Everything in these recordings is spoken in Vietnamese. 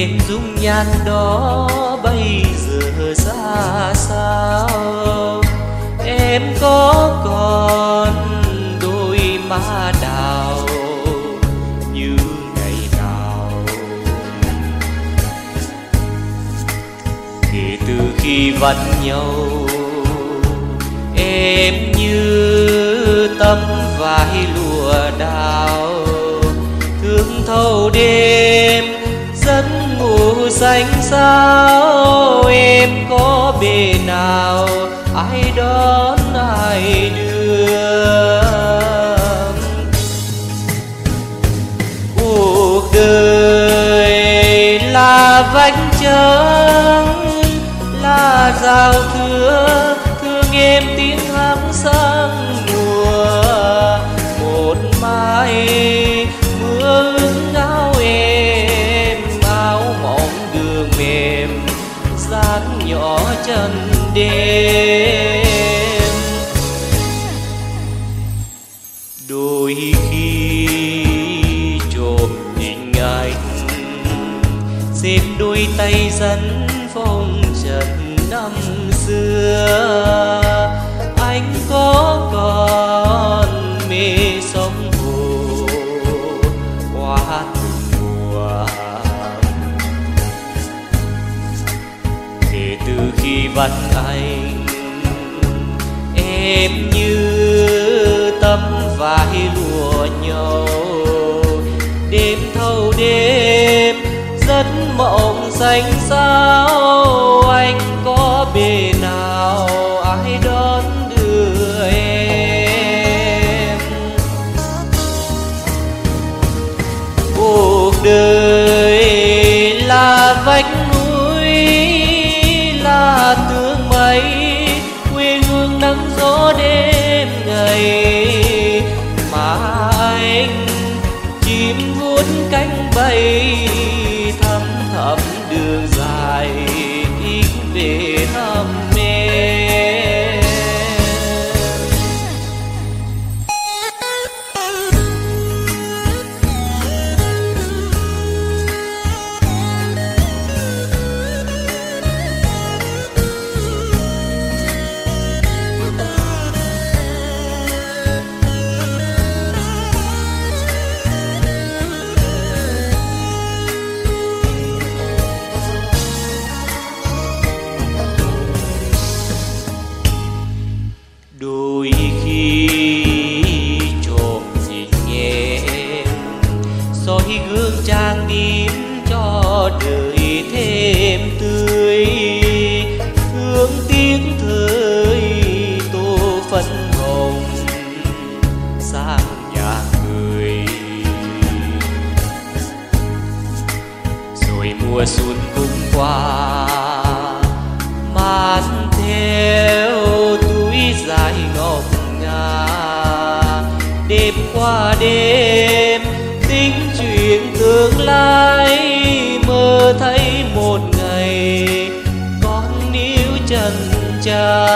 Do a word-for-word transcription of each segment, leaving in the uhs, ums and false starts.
em dung nhan đó bây giờ ra sao? Em có còn đôi má đào như ngày nào? Kể từ khi vặn nhau, em như tấm vải lụa đào, thương thâu đêm giấc ngủ xanh sao. Em có bề nào ai đón ai đưa? Cuộc đời là vách trắng, là rào thưa, thương em tiếng hát sang mùa. Một mai mưa ướt áo em, áo mỏng đường mềm dát nhỏ chân đêm. Đôi khi trộm nhìn anh, xếp đôi tay dẫn phong trần năm xưa. Anh có còn mê sóng hồ qua từng mùa? Kể từ khi vặn anh, em như tấm vải lụa nhau, đêm thâu đêm giấc mộng xanh sao. Anh có bề nào ai đón đưa em? Cuộc đời là vách núi, là tương mây, quê hương nắng gió đêm ngày. Mà anh chim vuốt cánh bay, thăm thẳm đường dài thích về thăm em. Đôi khi trộm nhìn em, soi gương trang điểm cho đời thêm tươi. Thương tiếc thời tô phấn hồng sang nhà cười. Rồi mùa xuân cũng qua, mang theo dài ngọc ngà. Đêm qua đêm tính chuyện tương lai, mơ thấy một ngày con níu chân cha.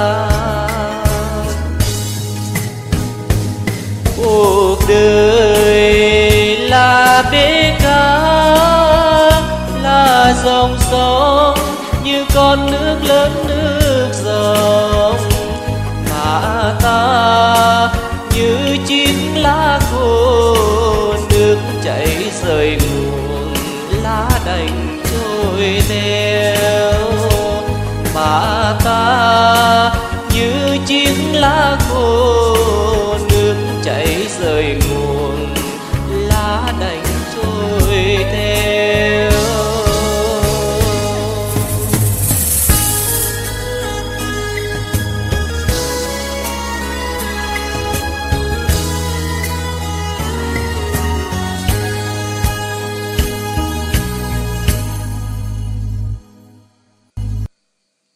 Cuộc đời là bể cá, là dòng sông như con nước lớn nước dòng. Mà ta như chiếc lá khô, nước chảy rời nguồn lá đành trôi theo. Mà ta như chiếc lá